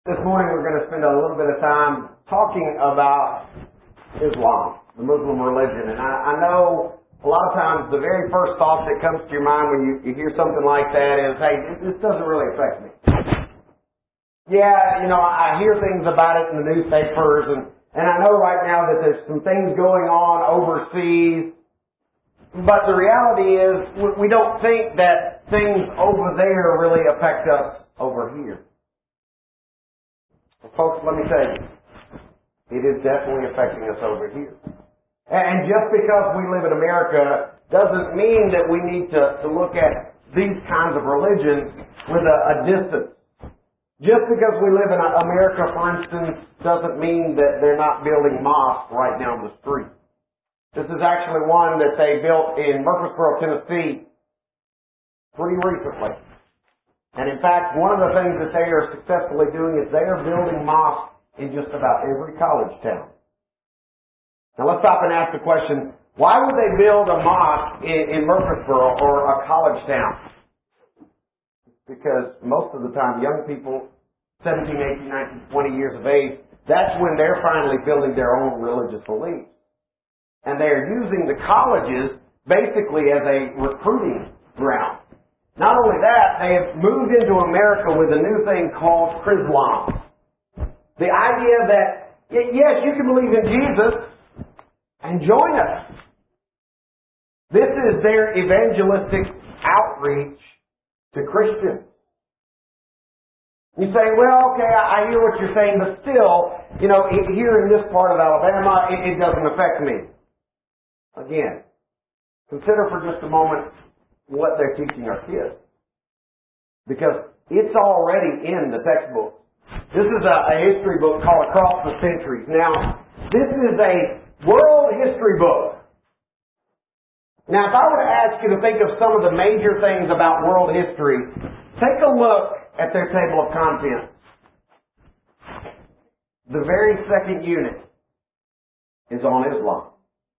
This morning we're going to spend a little bit of time talking about Islam, the Muslim religion. And I know a lot of times the very first thought that comes to your mind when you hear something like that is, hey, this doesn't really affect me. Yeah, I hear things about it in the newspapers, and I know right now that there's some things going on overseas, but the reality is we don't think that things over there really affect us over here. Well, folks, let me tell you, it is definitely affecting us over here. And just because we live in America doesn't mean that we need to look at these kinds of religions with a distance. Just because we live in America, for instance, doesn't mean that they're not building mosques right down the street. This is actually one that they built in Murfreesboro, Tennessee pretty recently. And in fact, one of the things that they are successfully doing is they are building mosques in just about every college town. Now let's stop and ask the question, why would they build a mosque in Murfreesboro or a college town? Because most of the time, young people, 17, 18, 19, 20 years of age, that's when they're finally building their own religious beliefs. And they're using the colleges basically as a recruiting ground. Not only that, they have moved into America with a new thing called Chrislam. The idea that, yes, you can believe in Jesus and join us. This is their evangelistic outreach to Christians. You say, well, okay, I hear what you're saying, but still, here in this part of Alabama, it doesn't affect me. Again, consider for just a moment what they're teaching our kids. Because it's already in the textbook. This is a history book called Across the Centuries. Now, this is a world history book. Now, if I were to ask you to think of some of the major things about world history, take a look at their table of contents. The very second unit is on Islam.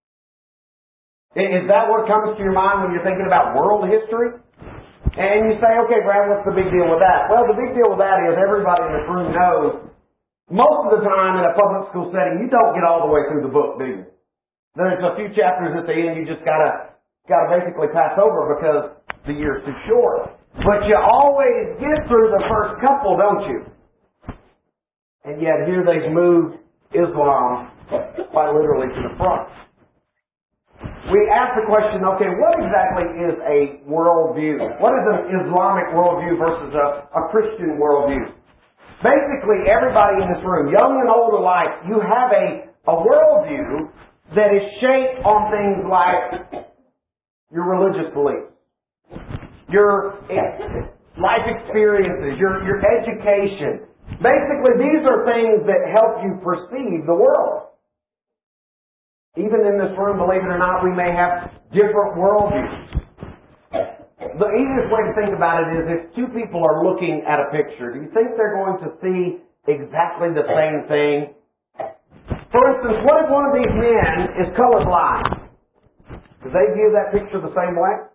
Is that what comes to your mind when you're thinking about world history? And you say, okay, Brad, what's the big deal with that? Well, the big deal with that is everybody in this room knows most of the time in a public school setting, you don't get all the way through the book, do you? There's a few chapters at the end you just gotta basically pass over because the year's too short. But you always get through the first couple, don't you? And yet here they've moved Islam quite literally to the front. We ask the question, okay, what exactly is a worldview? What is an Islamic worldview versus a Christian worldview? Basically, everybody in this room, young and old alike, you have a worldview that is shaped on things like your religious beliefs, your life experiences, your education. Basically, these are things that help you perceive the world. Even in this room, believe it or not, we may have different worldviews. The easiest way to think about it is if two people are looking at a picture, do you think they're going to see exactly the same thing? For instance, what if one of these men is colorblind? Do they view that picture the same way?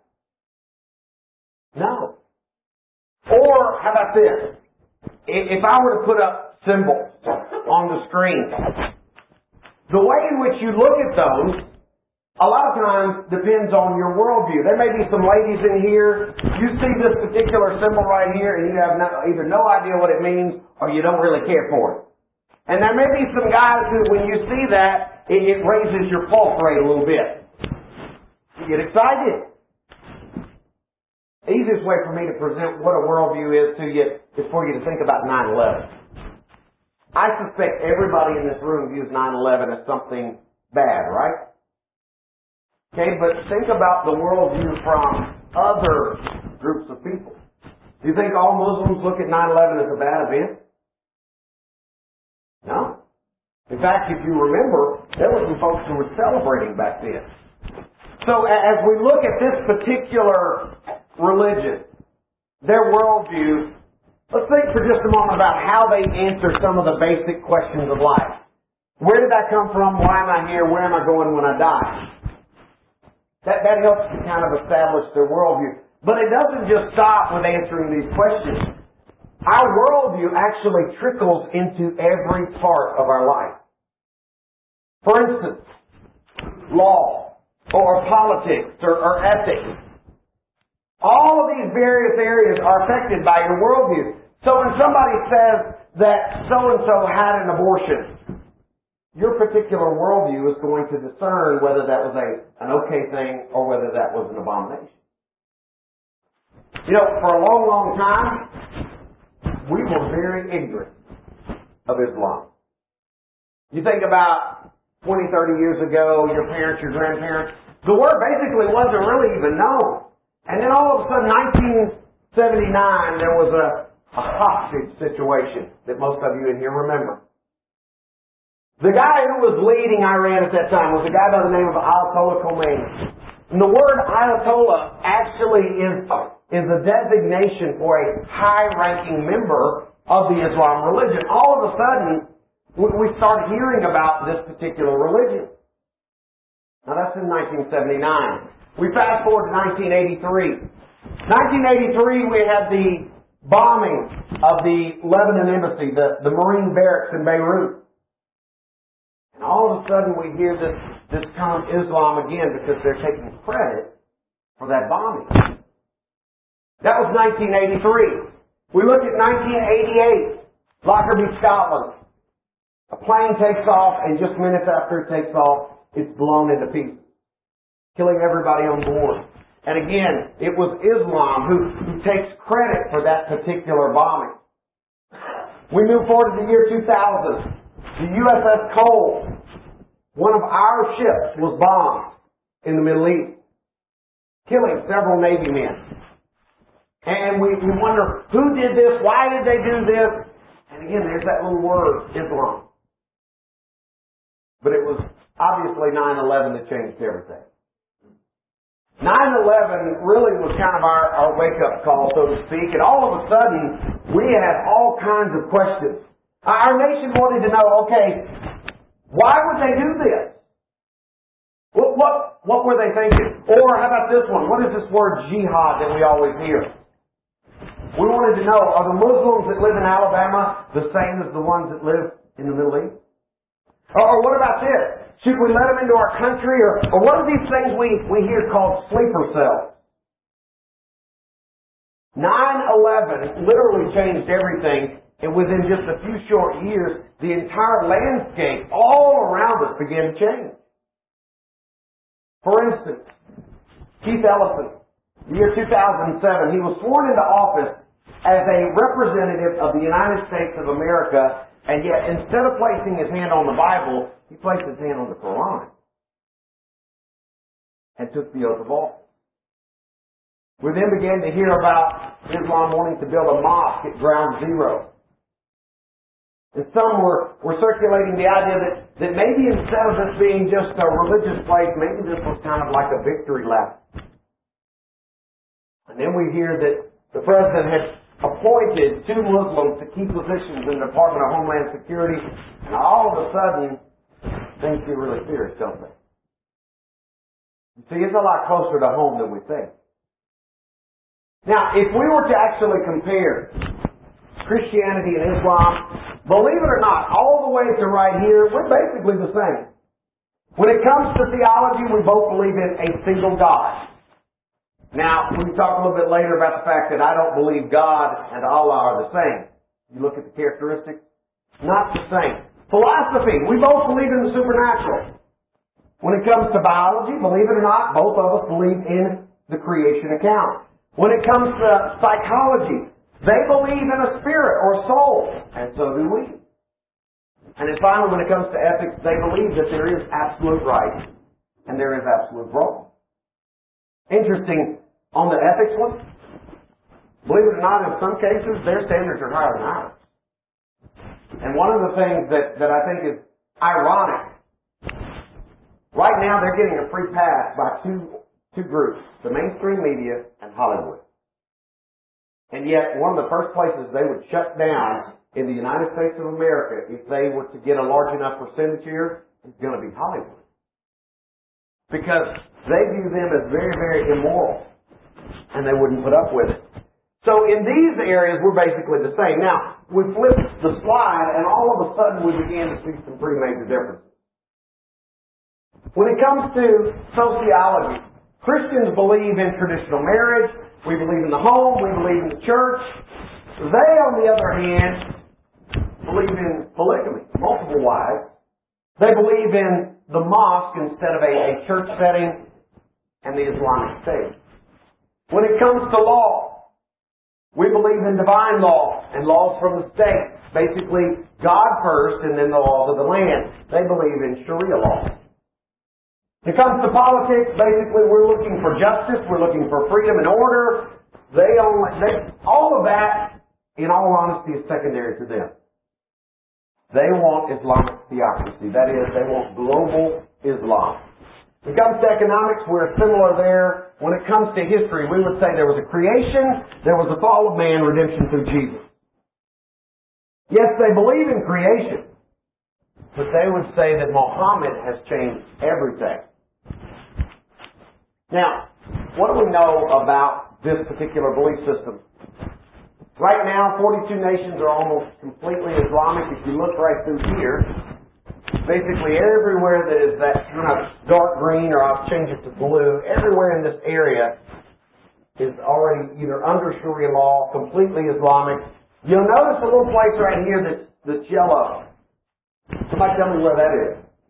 No. Or, how about this? If I were to put up symbols on the screen, the way in which you look at those, a lot of times depends on your worldview. There may be some ladies in here, you see this particular symbol right here and you have either no idea what it means or you don't really care for it. And there may be some guys who, when you see that, it raises your pulse rate a little bit. You get excited. The easiest way for me to present what a worldview is to you is for you to think about 9/11. I suspect everybody in this room views 9/11 as something bad, right? Okay, but think about the worldview from other groups of people. Do you think all Muslims look at 9/11 as a bad event? No. In fact, if you remember, there were some folks who were celebrating back then. So as we look at this particular religion, their worldview, let's think for just a moment about how they answer some of the basic questions of life. Where did I come from? Why am I here? Where am I going when I die? That helps to kind of establish their worldview. But it doesn't just stop with answering these questions. Our worldview actually trickles into every part of our life. For instance, law, or politics, or ethics. All of these various areas are affected by your worldview. So when somebody says that so-and-so had an abortion, your particular worldview is going to discern whether that was an okay thing or whether that was an abomination. You know, for a long, long time, we were very ignorant of Islam. You think about 20, 30 years ago, your parents, your grandparents, the word basically wasn't really even known. And then all of a sudden, 1979, there was a hostage situation that most of you in here remember. The guy who was leading Iran at that time was a guy by the name of Ayatollah Khomeini. And the word Ayatollah actually is a designation for a high-ranking member of the Islam religion. All of a sudden, we start hearing about this particular religion. Now that's in 1979. We fast forward to 1983. 1983, we had the bombing of the Lebanon embassy, the Marine barracks in Beirut. And all of a sudden we hear this term Islam again because they're taking credit for that bombing. That was 1983. We look at 1988, Lockerbie, Scotland. A plane takes off, and just minutes after it takes off, it's blown into pieces, killing everybody on board. And again, it was Islam who takes credit for that particular bombing. We move forward to the year 2000. The USS Cole, one of our ships, was bombed in the Middle East, killing several Navy men. And we wonder, who did this? Why did they do this? And again, there's that little word, Islam. But it was obviously 9/11 that changed everything. 9/11 really was kind of our wake-up call, so to speak, and all of a sudden, we had all kinds of questions. Our nation wanted to know, okay, why would they do this? What were they thinking? Or how about this one? What is this word jihad that we always hear? We wanted to know, are the Muslims that live in Alabama the same as the ones that live in the Middle East? Or what about this? Should we let them into our country? Or what are these things we hear called sleeper cells? 9/11 literally changed everything, and within just a few short years, the entire landscape all around us began to change. For instance, Keith Ellison, the year 2007, he was sworn into office as a representative of the United States of America, and yet instead of placing his hand on the Bible, he placed his hand on the Quran and took the oath of office. We then began to hear about Islam wanting to build a mosque at Ground Zero. And some were circulating the idea that maybe instead of this being just a religious place, maybe this was kind of like a victory lap. And then we hear that the president had appointed 2 Muslims to key positions in the Department of Homeland Security, and all of a sudden, things get really serious, don't they? You see, it's a lot closer to home than we think. Now, if we were to actually compare Christianity and Islam, believe it or not, all the way to right here, we're basically the same. When it comes to theology, we both believe in a single God. Now, we can talk a little bit later about the fact that I don't believe God and Allah are the same. You look at the characteristics, not the same. Philosophy, we both believe in the supernatural. When it comes to biology, believe it or not, both of us believe in the creation account. When it comes to psychology, they believe in a spirit or soul, and so do we. And then finally, when it comes to ethics, they believe that there is absolute right and there is absolute wrong. Interesting, on the ethics one, believe it or not, in some cases, their standards are higher than ours. And one of the things that I think is ironic, right now they're getting a free pass by two groups, the mainstream media and Hollywood. And yet, one of the first places they would shut down in the United States of America, if they were to get a large enough percentage here, is going to be Hollywood. Because they view them as very, very immoral. And they wouldn't put up with it. So in these areas, we're basically the same. Now, we flipped the slide, and all of a sudden we began to see some pretty major differences. When it comes to sociology, Christians believe in traditional marriage. We believe in the home. We believe in the church. They, on the other hand, believe in polygamy, multiple wives. They believe in the mosque instead of a church setting, and the Islamic State. When it comes to law, we believe in divine law and laws from the state. Basically, God first and then the laws of the land. They believe in Sharia law. When it comes to politics, basically we're looking for justice, we're looking for freedom and order. All of that, in all honesty, is secondary to them. They want Islamic theocracy. That is, they want global Islam. When it comes to economics, we're similar there. When it comes to history, we would say there was a creation, there was a fall of man, redemption through Jesus. Yes, they believe in creation, but they would say that Muhammad has changed everything. Now, what do we know about this particular belief system? Right now, 42 nations are almost completely Islamic. If you look right through here, basically everywhere that is that kind of dark green, or I'll change it to blue, everywhere in this area is already either under Sharia law, completely Islamic. You'll notice a little place right here that's yellow. Somebody tell me where that is.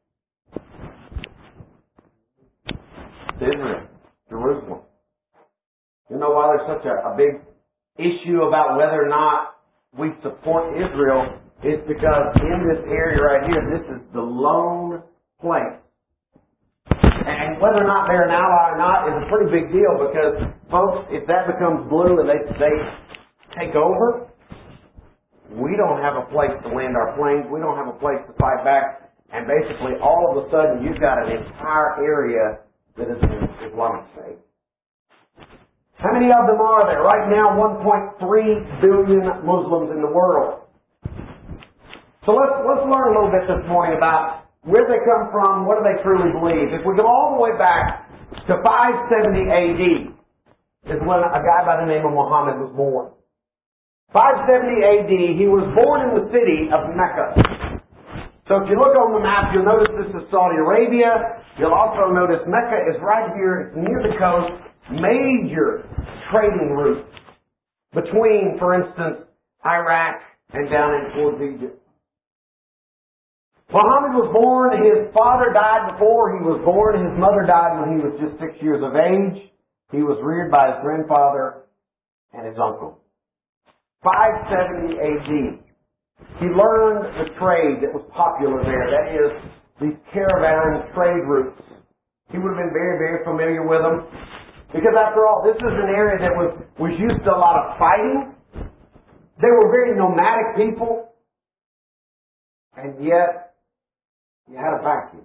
Israel, Jerusalem. You know why there's such a big issue about whether or not we support Israel? It's because in this area right here, this is the lone place. And whether or not they're an ally or not is a pretty big deal, because, folks, if that becomes blue and they take over, we don't have a place to land our planes, we don't have a place to fight back, and basically all of a sudden you've got an entire area that is an Islamic State. How many of them are there? Right now, 1.3 billion Muslims in the world. So let's learn a little bit this morning about where they come from, what do they truly believe. If we go all the way back to 570 AD is when a guy by the name of Muhammad was born. 570 AD, he was born in the city of Mecca. So if you look on the map, you'll notice this is Saudi Arabia. You'll also notice Mecca is right here. It's near the coast. Major trading routes between, for instance, Iraq and down in towards Egypt. Muhammad was born. His father died before he was born. His mother died when he was just 6 years of age. He was reared by his grandfather and his uncle. 570 AD. He learned the trade that was popular there. That is, these caravan trade routes. He would have been very, very familiar with them. Because after all, this is an area that was used to a lot of fighting. They were very nomadic people. And yet, you had a vacuum.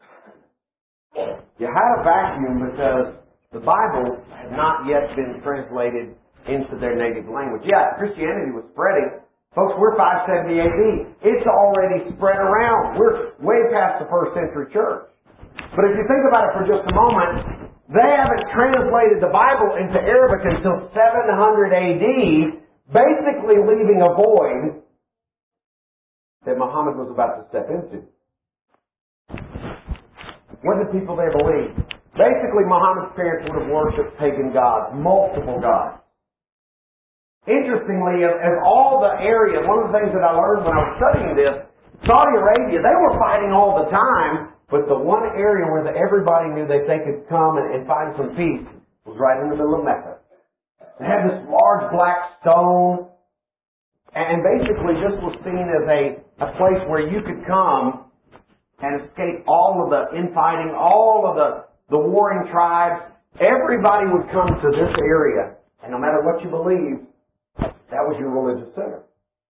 You had a vacuum because the Bible had not yet been translated into their native language. Yeah, Christianity was spreading. Folks, we're 570 AD. It's already spread around. We're way past the first century church. But if you think about it for just a moment, they haven't translated the Bible into Arabic until 700 AD, basically leaving a void that Muhammad was about to step into. What did people there believe? Basically, Muhammad's parents would have worshipped pagan gods, multiple gods. Interestingly, of all the areas, one of the things that I learned when I was studying this, Saudi Arabia, they were fighting all the time, but the one area where everybody knew that they could come and find some peace was right in the middle of Mecca. They had this large black stone, and basically this was seen as a place where you could come and escape all of the infighting, all of the warring tribes. Everybody would come to this area, and no matter what you believed, that was your religious center.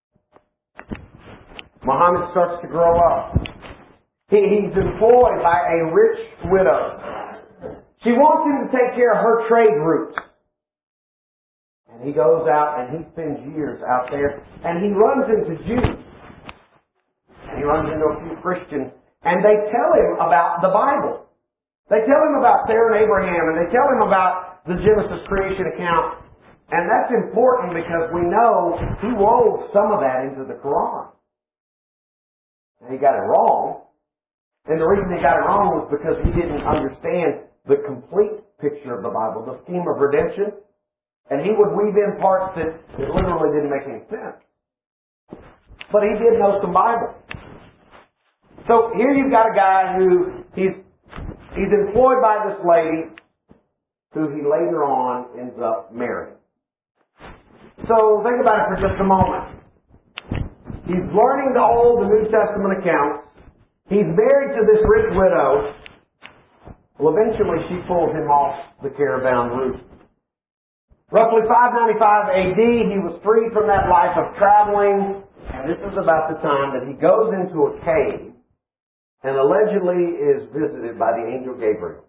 Muhammad starts to grow up. He's employed by a rich widow. She wants him to take care of her trade routes. And he goes out and he spends years out there. And he runs into Jews. And he runs into a few Christians. And they tell him about the Bible. They tell him about Sarah and Abraham. And they tell him about the Genesis creation account. And that's important because we know he wove some of that into the Quran. And he got it wrong. And the reason he got it wrong was because he didn't understand the complete picture of the Bible, the scheme of redemption. And he would weave in parts that literally didn't make any sense. But he did know some Bible. So here you've got a guy who he's employed by this lady who he later on ends up marrying. So think about it for just a moment. He's learning the Old and New Testament accounts. He's married to this rich widow. Well, eventually she pulls him off the caravan route. Roughly 595 AD, he was freed from that life of traveling, and this is about the time that he goes into a cave and allegedly is visited by the angel Gabriel.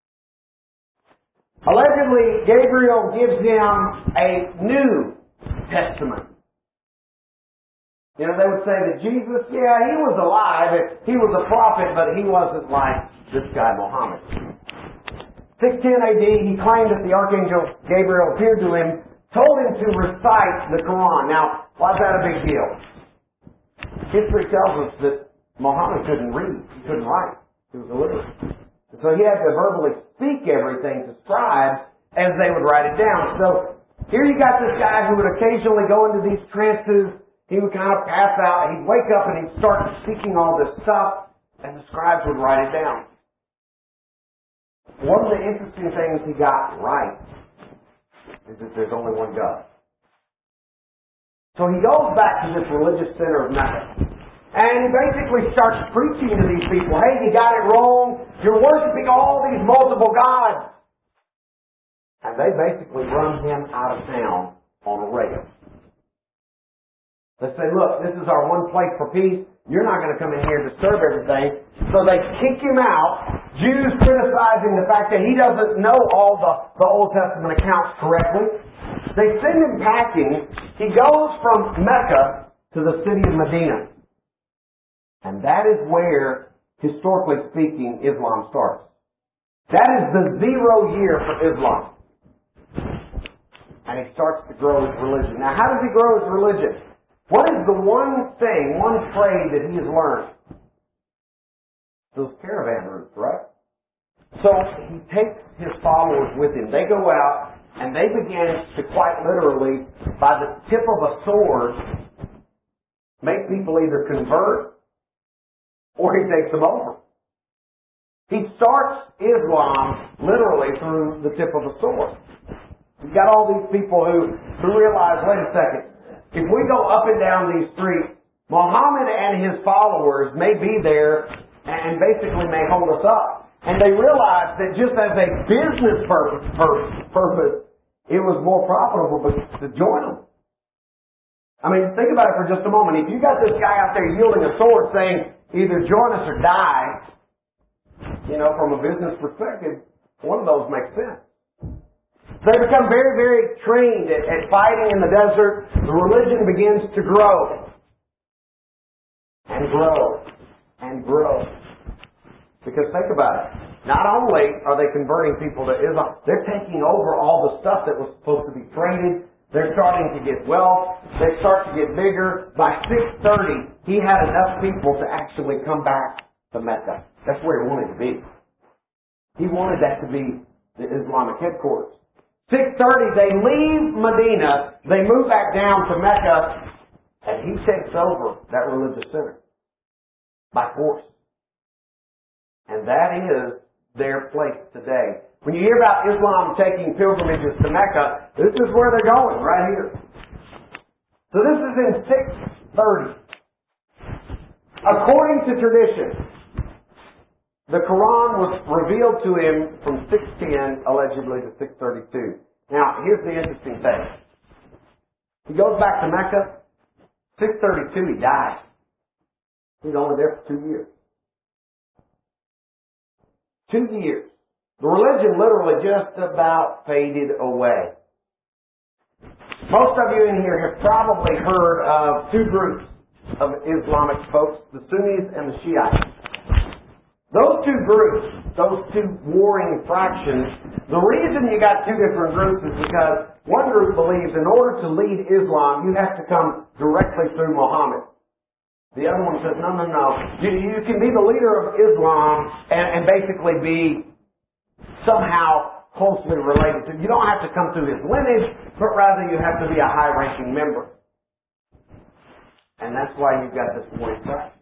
Allegedly, Gabriel gives him a New Testament. You know, they would say that Jesus, yeah, he was alive, he was a prophet, but he wasn't like this guy Muhammad. 610 AD, he claimed that the archangel Gabriel appeared to him, told him to recite the Quran. Now, why is that a big deal? History tells us that Muhammad couldn't read, he couldn't write, he was illiterate. So he had to verbally speak everything to scribes as they would write it down. So here you got this guy who would occasionally go into these trances. He would kind of pass out. He'd wake up and he'd start speaking all this stuff, and the scribes would write it down. One of the interesting things he got right is that there's only one God. So he goes back to this religious center of Mecca. And he basically starts preaching to these people, hey, you got it wrong. You're worshiping all these multiple gods. And they basically run him out of town on a rail. They say, look, this is our one place for peace. You're not going to come in here and disturb everything. So they kick him out. Jews criticizing the fact that he doesn't know all the Old Testament accounts correctly. They send him packing. He goes from Mecca to the city of Medina. And that is where, historically speaking, Islam starts. That is the 0 year for Islam. And he starts to grow his religion. Now, how does he grow his religion? What is the one thing, one trade that he has learned? Those caravan routes, right? So he takes his followers with him. They go out and they begin to quite literally, by the tip of a sword, make people either convert or he takes them over. He starts Islam literally through the tip of a sword. You've got all these people who realize, wait a second, if we go up and down these streets, Muhammad and his followers may be there and basically may hold us up. And they realize that just as a business purpose, it was more profitable to join them. I mean, think about it for just a moment. If you got this guy out there yielding a sword saying, either join us or die, you know, from a business perspective, one of those makes sense. They become very, very trained at fighting in the desert. The religion begins to grow. And grow. And grow. Because think about it. Not only are they converting people to Islam, they're taking over all the stuff that was supposed to be traded. They're starting to get wealth. They start to get bigger. By 630, he had enough people to actually come back to Mecca. That's where he wanted to be. He wanted that to be the Islamic headquarters. 630, they leave Medina, they move back down to Mecca, and he takes over that religious center by force. And that is their place today. When you hear about Islam taking pilgrimages to Mecca, this is where they're going, right here. So this is in 630. According to tradition, the Quran was revealed to him from 610, allegedly, to 632. Now, here's the interesting thing. He goes back to Mecca. 632, he dies. He's only there for 2 years. 2 years. The religion literally just about faded away. Most of you in here have probably heard of two groups of Islamic folks, the Sunnis and the Shiites. Those two groups, those two warring fractions, the reason you got two different groups is because one group believes in order to lead Islam, you have to come directly through Muhammad. The other one says, no. You can be the leader of Islam and basically be somehow closely related to. You don't have to come through his lineage, but rather you have to be a high-ranking member. And that's why you've got this warring fraction.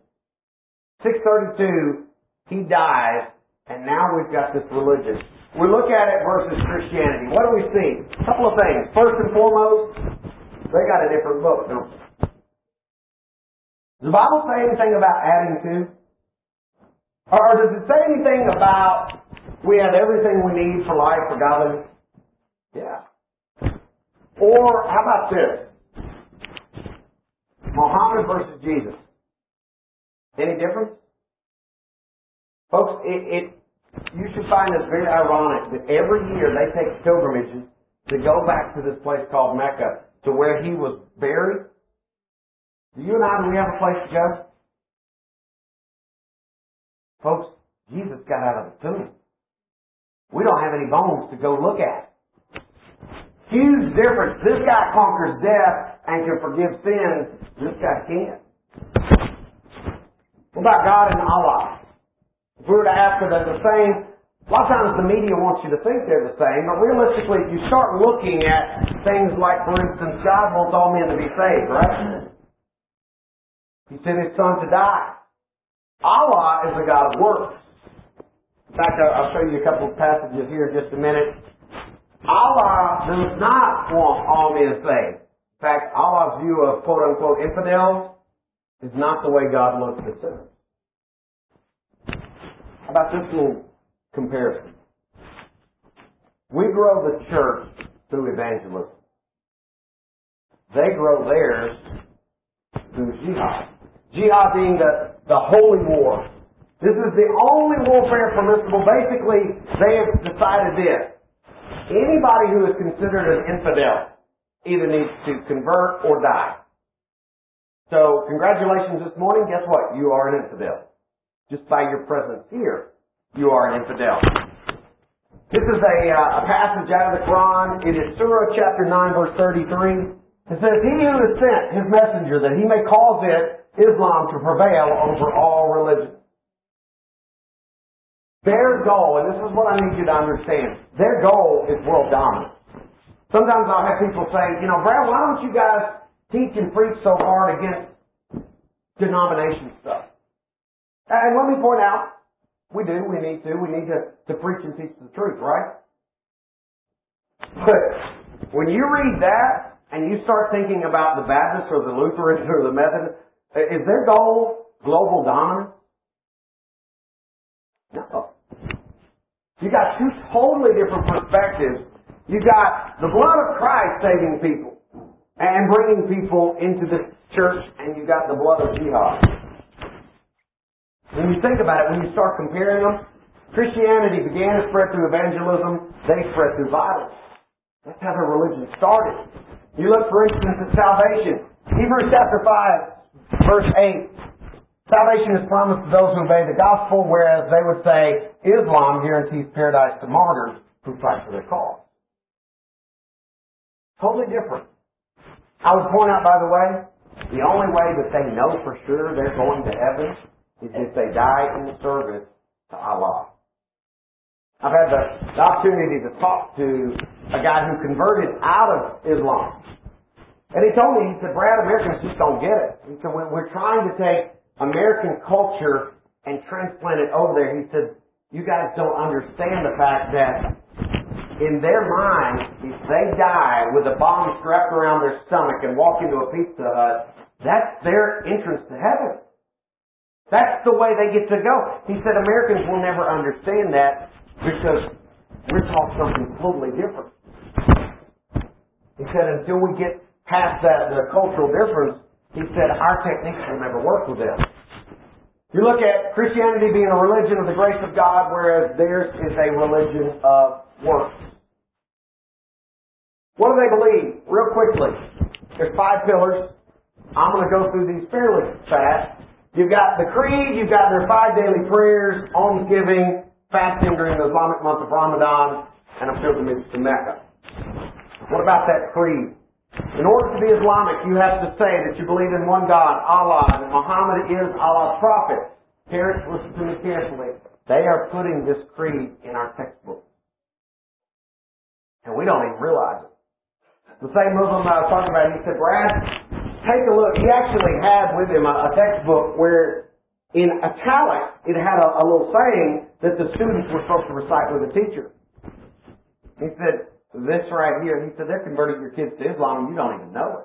632, he dies, and now we've got this religion. We look at it versus Christianity. What do we see? A couple of things. First and foremost, they got a different book, don't they? Does the Bible say anything about adding to? Or does it say anything about we have everything we need for life, for godliness? Yeah. Or how about this? Muhammad versus Jesus. Any difference? Folks, you should find this very ironic that every year they take pilgrimages to go back to this place called Mecca, to where he was buried. Do you and I, do we have a place to go? Folks, Jesus got out of the tomb. We don't have any bones to go look at. Huge difference. This guy conquers death and can forgive sins. This guy can't. What about God and Allah? If we were to ask her, they're the same. A lot of times the media wants you to think they're the same, but realistically, if you start looking at things like, for instance, God wants all men to be saved, right? He sent His Son to die. Allah is a God of works. In fact, I'll show you a couple of passages here in just a minute. Allah does not want all men saved. In fact, Allah's view of quote-unquote infidels is not the way God looks at sinners. How about this little comparison? We grow the church through evangelism. They grow theirs through jihad. Jihad being the holy war. This is the only warfare permissible. Basically, they have decided this. Anybody who is considered an infidel either needs to convert or die. So, congratulations this morning. Guess what? You are an infidel. Just by your presence here, you are an infidel. This is a passage out of the Quran. It is Surah chapter 9, verse 33. It says, He who has sent His messenger that He may cause it, Islam, to prevail over all religions. Their goal, and this is what I need you to understand, their goal is world dominance. Sometimes I'll have people say, Brad, why don't you guys teach and preach so hard against denomination stuff? And let me point out, we need to preach and teach the truth, right? But when you read that, and you start thinking about the Baptists or the Lutherans or the Methodists, is their goal global dominance? No. You got two totally different perspectives. You got the blood of Christ saving people and bringing people into the church, and you got the blood of jihad. When you think about it, when you start comparing them, Christianity began to spread through evangelism. They spread through violence. That's how their religion started. You look, for instance, at salvation. Hebrews chapter 5, verse 8. Salvation is promised to those who obey the gospel, whereas they would say Islam guarantees paradise to martyrs who fight for their cause. Totally different. I would point out, by the way, the only way that they know for sure they're going to heaven is if they die in service to Allah. I've had the opportunity to talk to a guy who converted out of Islam. And he told me, he said, Brad, Americans just don't get it. He said, we're trying to take American culture and transplant it over there. He said, you guys don't understand the fact that in their mind, if they die with a bomb strapped around their stomach and walk into a Pizza Hut, that's their entrance to heaven. That's the way they get to go. He said Americans will never understand that because we're taught something totally different. He said until we get past that, the cultural difference, he said our techniques will never work with them. You look at Christianity being a religion of the grace of God, whereas theirs is a religion of works. What do they believe? Real quickly. There's 5 pillars. I'm going to go through these fairly fast. You've got the creed, you've got their 5 daily prayers, almsgiving, fasting during the Islamic month of Ramadan, and a pilgrimage to Mecca. What about that creed? In order to be Islamic, you have to say that you believe in one God, Allah, and Muhammad is Allah's prophet. Parents, listen to me carefully. They are putting this creed in our textbook. And we don't even realize it. The same Muslim I was talking about, he said, Brad, take a look. He actually had with him a textbook where in italics it had a little saying that the students were supposed to recite with the teacher. He said, this right here, he said, they're converting your kids to Islam and you don't even know it.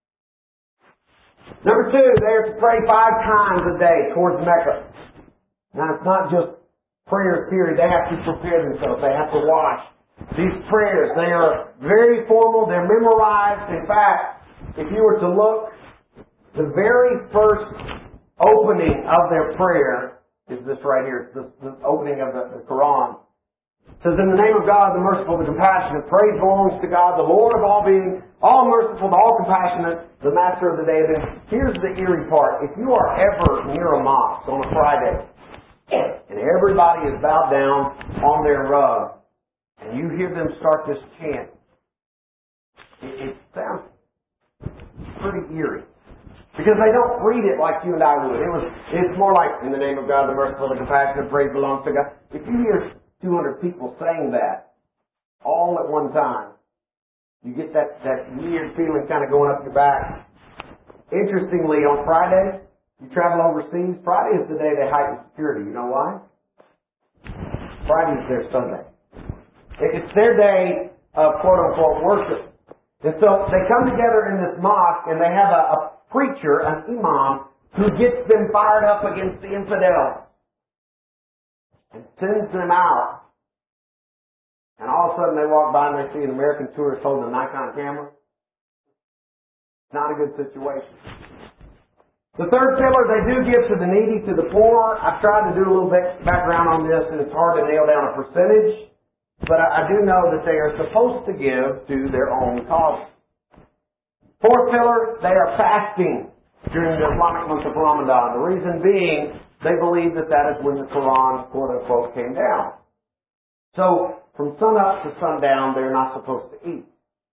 Number 2, they are to pray 5 times a day towards Mecca. Now, it's not just prayers, period. They have to prepare themselves. They have to wash. These prayers, they are very formal. They're memorized. In fact, if you were to look, the very first opening of their prayer is this right here. It's the opening of the Quran. It says, in the name of God, the merciful, the compassionate, praise belongs to God, the Lord of all beings, all merciful, all compassionate, the master of the day. Then here's the eerie part. If you are ever near a mosque on a Friday, and everybody is bowed down on their rug, and you hear them start this chant, it sounds pretty eerie. Because they don't read it like you and I would. It's more like, in the name of God, the merciful, the compassionate, praise belongs to God. If you hear 200 people saying that all at one time, you get that weird feeling kind of going up your back. Interestingly, on Friday, you travel overseas, Friday is the day they heighten security. You know why? Friday is their Sunday. It's their day of quote-unquote worship. And so they come together in this mosque and they have a preacher, an imam, who gets them fired up against the infidels and sends them out. And all of a sudden they walk by and they see an American tourist holding a Nikon camera. It's not a good situation. The third pillar, they do give to the needy, to the poor. I've tried to do a little bit background on this, and it's hard to nail down a percentage. But I do know that they are supposed to give to their own cause. Fourth pillar, they are fasting during the Islamic month of Ramadan. The reason being, they believe that that is when the Quran, quote-unquote, came down. So, from sun up to sundown, they're not supposed to eat.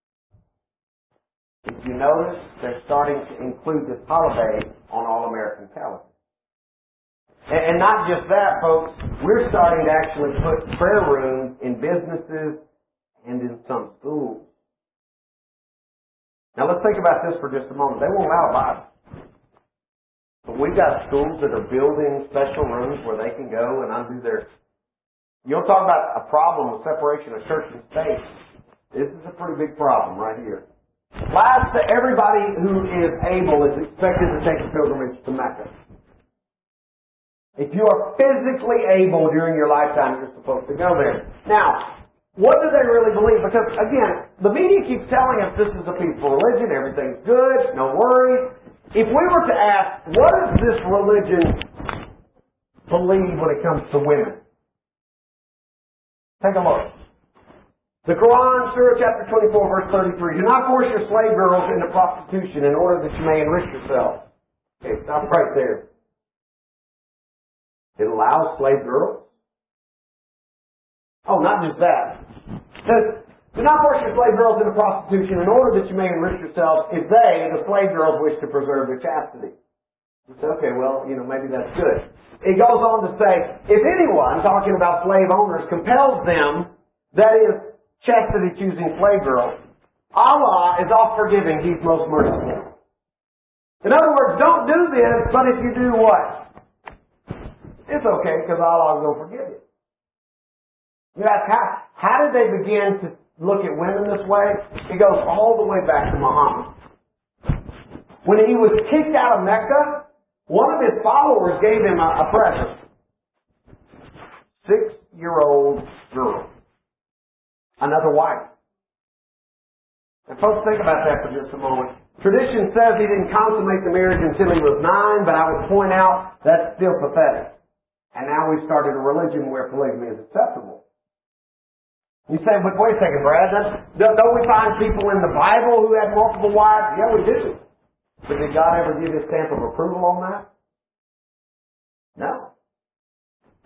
If you notice, they're starting to include this holiday on all American calendars. And not just that, folks, we're starting to actually put prayer rooms in businesses and in some schools. Now let's think about this for just a moment. They won't allow a Bible. But we've got schools that are building special rooms where they can go and undo their... You'll talk about a problem with separation of church and state. This is a pretty big problem right here. Last, everybody who is able is expected to take a pilgrimage to Mecca. If you are physically able during your lifetime, you're supposed to go there. Now, what do they really believe? Because, again, the media keeps telling us this is a peaceful religion, everything's good, no worries. If we were to ask, what does this religion believe when it comes to women? Take a look. The Quran, Surah chapter 24, verse 33. Do not force your slave girls into prostitution in order that you may enrich yourself. Okay, stop right there. It allows slave girls? Oh, not just that. It says, do not force your slave girls into prostitution in order that you may enrich yourselves if they, the slave girls, wish to preserve their chastity. You say, okay, well, maybe that's good. It goes on to say, if anyone, talking about slave owners, compels them, that is, chastity-choosing slave girls, Allah is oft-forgiving, He's most merciful. In other words, don't do this, but if you do what? It's okay, because Allah will forgive you. You ask, how did they begin to look at women this way? It goes all the way back to Muhammad. When he was kicked out of Mecca, one of his followers gave him a present. 6-year-old girl. Another wife. And folks, think about that for just a moment. Tradition says he didn't consummate the marriage until he was 9, but I would point out that's still pathetic. And now we've started a religion where polygamy is acceptable. You say, but wait a second, Brad, don't we find people in the Bible who had multiple wives? Yeah, we do. But did God ever give His stamp of approval on that?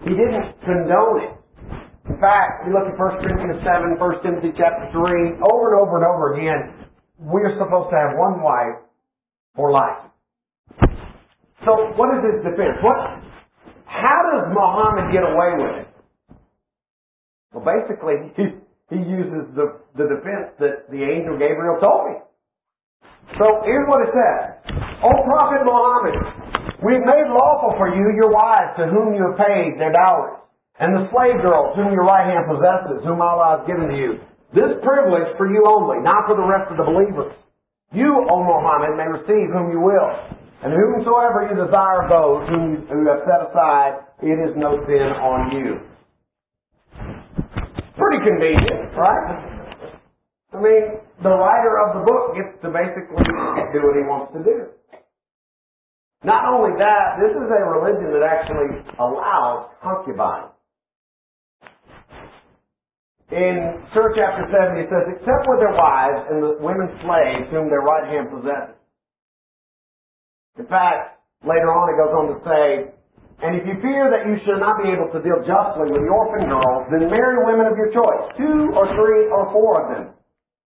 He didn't condone it. In fact, you look at 1 Corinthians 7, 1 Timothy chapter 3, over and over and over again, we're supposed to have one wife for life. So what is his defense? How does Muhammad get away with it? Well, basically, he uses the defense that the angel Gabriel told me. So here's what it says. O Prophet Muhammad, we've made lawful for you your wives to whom you have paid their dowries, and the slave girls whom your right hand possesses, whom Allah has given to you. This privilege for you only, not for the rest of the believers. You, O Muhammad, may receive whom you will, and whomsoever you desire of those who have set aside, it is no sin on you. Pretty convenient, right? I mean, the writer of the book gets to basically do what he wants to do. Not only that, this is a religion that actually allows concubines. In Surah chapter 7, it says, except with their wives and the women slaves whom their right hand possesses. In fact, later on it goes on to say, and if you fear that you shall not be able to deal justly with the orphan girls, then marry women of your choice, 2 or 3 or 4 of them.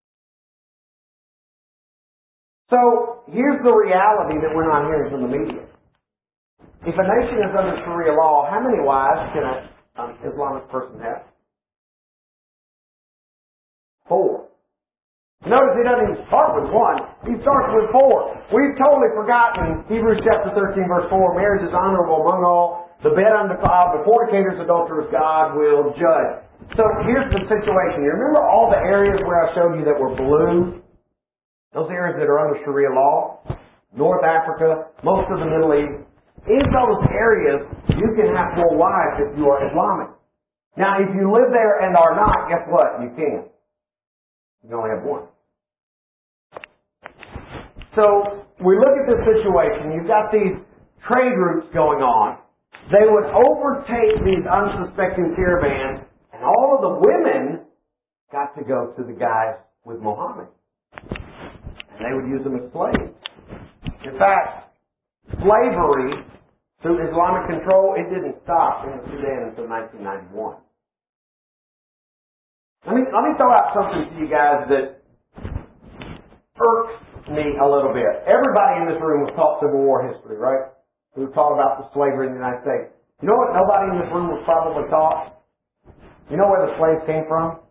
So, here's the reality that we're not hearing from the media. If a nation is under Sharia law, how many wives can an Islamic person have? 4. Notice he doesn't even start with 1. He starts with 4. We've totally forgotten Hebrews chapter 13 verse 4, marriage is honorable among all, the bed undefiled, the fornicators, adulterers, God will judge. So here's the situation. You remember all the areas where I showed you that were blue? Those areas that are under Sharia law? North Africa, most of the Middle East. In those areas, you can have 4 wives if you are Islamic. Now, if you live there and are not, guess what? You can't. You only have 1. So, we look at this situation. You've got these trade routes going on. They would overtake these unsuspecting caravans, and all of the women got to go to the guys with Muhammad. And they would use them as slaves. In fact, slavery through Islamic control, it didn't stop in the Sudan until 1991. Let me throw out something to you guys that irks me a little bit. Everybody in this room was taught Civil War history, right? We were taught about the slavery in the United States. You know what nobody in this room was probably taught? You know where the slaves came from?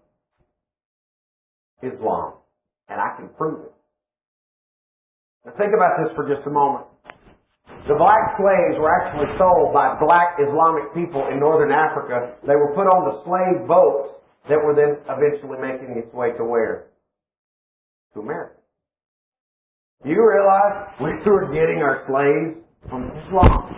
Islam. And I can prove it. Now think about this for just a moment. The black slaves were actually sold by black Islamic people in northern Africa. They were put on the slave boats that were then eventually making its way to where? To America. Do you realize we were getting our slaves from Islam?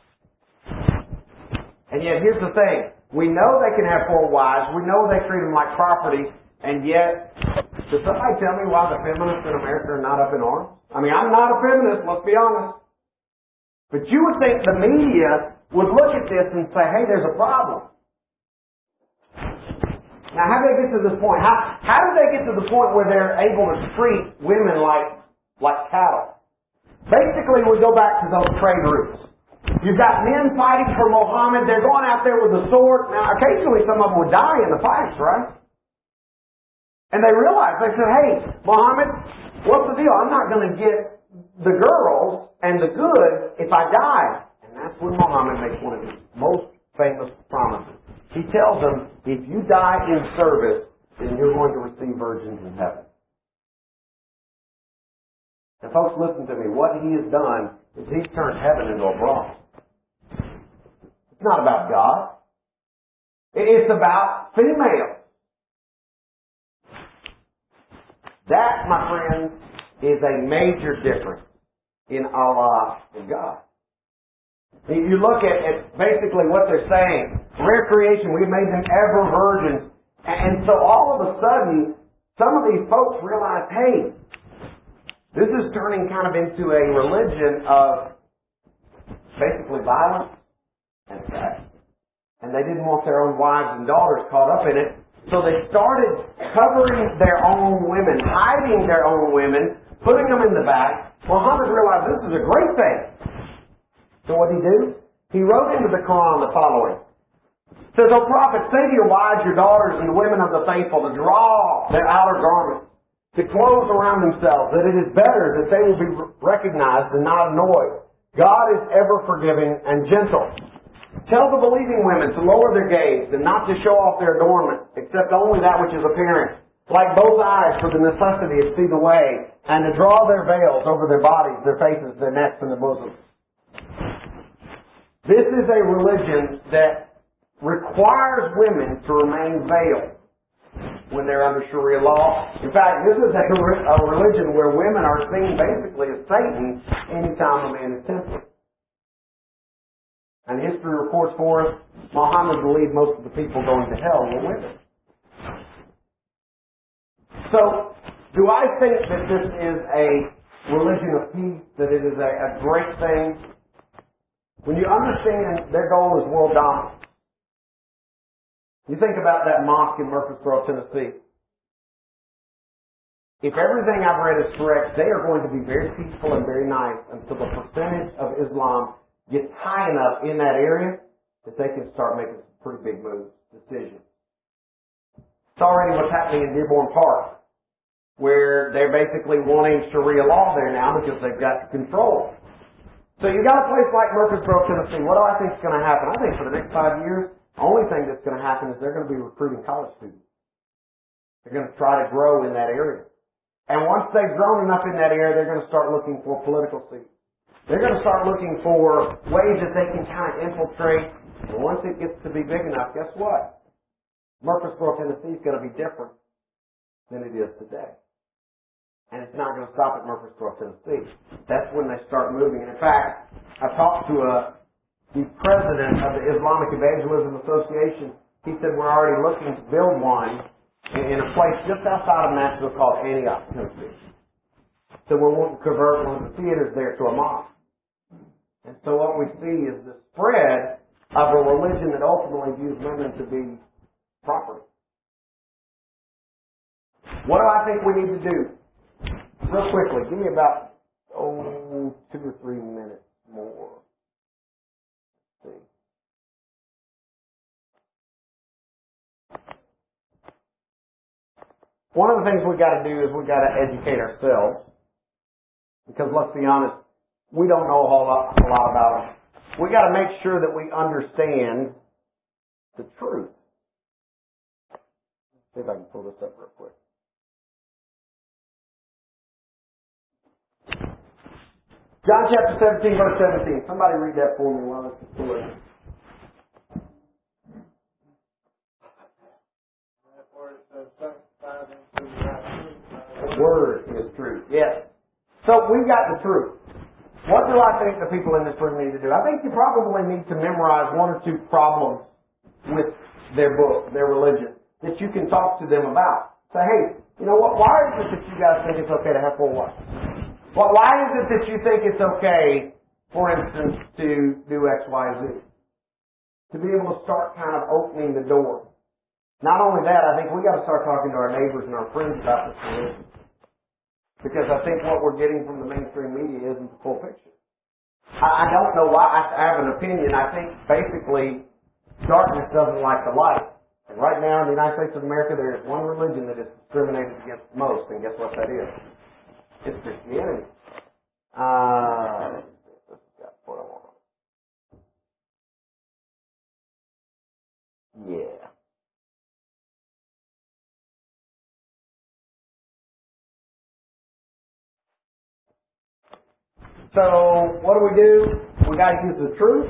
And yet here's the thing. We know they can have 4 wives. We know they treat them like property. And yet, does somebody tell me why the feminists in America are not up in arms? I mean, I'm not a feminist, let's be honest. But you would think the media would look at this and say, hey, there's a problem. Now, how do they get to this point? How do they get to the point where they're able to treat women like cattle? Basically, we go back to those trade routes. You've got men fighting for Muhammad. They're going out there with a sword. Now, occasionally some of them would die in the fights, right? And they realized, they said, hey, Muhammad, what's the deal? I'm not going to get the girls and the good if I die. And that's when Muhammad makes one of his most famous promises. He tells them, if you die in service, then you're going to receive virgins in heaven. Now folks, listen to me. What he has done is he's turned heaven into a brothel. It's not about God. It's about females. That, my friends, is a major difference in Allah and God. You look at basically what they're saying. Rare creation, we've made them ever virgins. And so all of a sudden, some of these folks realize, hey, this is turning kind of into a religion of basically violence and sex. And they didn't want their own wives and daughters caught up in it. So they started covering their own women, hiding their own women, putting them in the back. Muhammad realized this is a great thing. So what did he do? He wrote into the Quran the following. says, O prophet, say to your wives, your daughters, and the women of the faithful to draw their outer garments, to close around themselves, that it is better that they will be recognized and not annoyed. God is ever forgiving and gentle. Tell the believing women to lower their gaze and not to show off their adornment, except only that which is apparent, like both eyes for the necessity to see the way, and to draw their veils over their bodies, their faces, their necks, and their bosoms. This is a religion that requires women to remain veiled when they're under Sharia law. In fact, this is a religion where women are seen basically as Satan anytime a man is tempted. And history reports for us, Muhammad believed most of the people going to hell were women. So, do I think that this is a religion of peace, that it is a great thing? When you understand their goal is world dominance, you think about that mosque in Murfreesboro, Tennessee. If everything I've read is correct, they are going to be very peaceful and very nice until the percentage of Islam gets high enough in that area that they can start making some pretty big moves, decisions. It's already what's happening in Dearborn Park, where they're basically wanting Sharia law there now because they've got control. So you got a place like Murfreesboro, Tennessee. What do I think is going to happen? I think for the next 5 years, the only thing that's going to happen is they're going to be recruiting college students. They're going to try to grow in that area. And once they've grown enough in that area, they're going to start looking for political seats. They're going to start looking for ways that they can kind of infiltrate. And once it gets to be big enough, guess what? Murfreesboro, Tennessee is going to be different than it is today. And it's not going to stop at Murfreesboro, Tennessee. That's when they start moving. And in fact, I talked to the president of the Islamic Evangelism Association. He said we're already looking to build one in a place just outside of Nashville called Antioch, Tennessee. So we're wanting to convert one of the theaters there to a mosque. And so what we see is the spread of a religion that ultimately views women to be property. What do I think we need to do? Real quickly, give me about 2 or 3 minutes more. Let's see. One of the things we've got to do is we've got to educate ourselves. Because let's be honest, we don't know a whole lot about them. We've got to make sure that we understand the truth. Let's see if I can pull this up real quick. John chapter 17, verse 17. Somebody read that for me while it's pulling up. The word is truth. Yes. So we've got the truth. What do I think the people in this room need to do? I think you probably need to memorize 1 or 2 problems with their book, their religion, that you can talk to them about. Say, hey, you know what? Why is it that you guys think it's okay to have 4 wives? Well, why is it that you think it's okay, for instance, to do X, Y, Z? To be able to start kind of opening the door. Not only that, I think we got to start talking to our neighbors and our friends about this religion. Because I think what we're getting from the mainstream media isn't the full picture. I don't know why. I have an opinion. I think basically darkness doesn't like the light. And right now in the United States of America, there is one religion that is discriminated against most, and guess what that is? It's Christianity. That's what I want. Yeah. So, what do? We got to use the truth.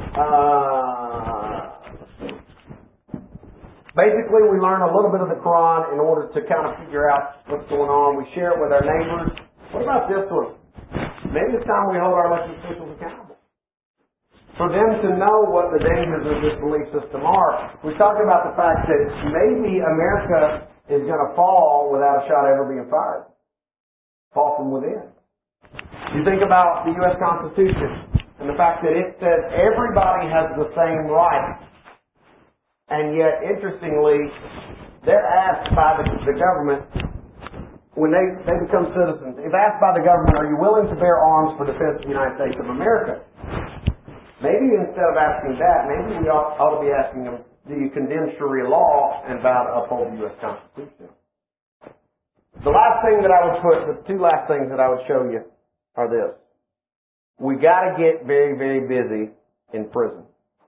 Basically, we learn a little bit of the Quran in order to kind of figure out what's going on. We share it with our neighbors. What about this one? Maybe it's time we hold our elected officials accountable. For them to know what the dangers of this belief system are. We talked about the fact that maybe America is going to fall without a shot ever being fired. Fall from within. You think about the U.S. Constitution and the fact that it says everybody has the same rights. And yet, interestingly, they're asked by the government, when they become citizens, if asked by the government, are you willing to bear arms for defense of the United States of America? Maybe instead of asking that, maybe we ought to be asking them, do you condemn Sharia law and vow to uphold the U.S. Constitution? The last thing that I would put, the two last things that I would show you are this. We got to get very, very busy in prison.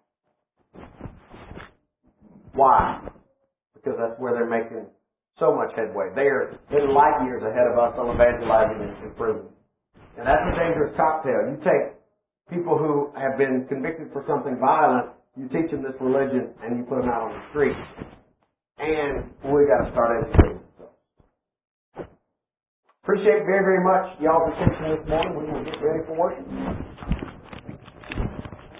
Why? Because that's where they're making so much headway. They are in light years ahead of us on evangelizing in prison. And that's a dangerous cocktail. You take people who have been convicted for something violent, you teach them this religion, and you put them out on the street. And we got to start educating them. Appreciate very, very much y'all's attention this morning. We will get ready for worship.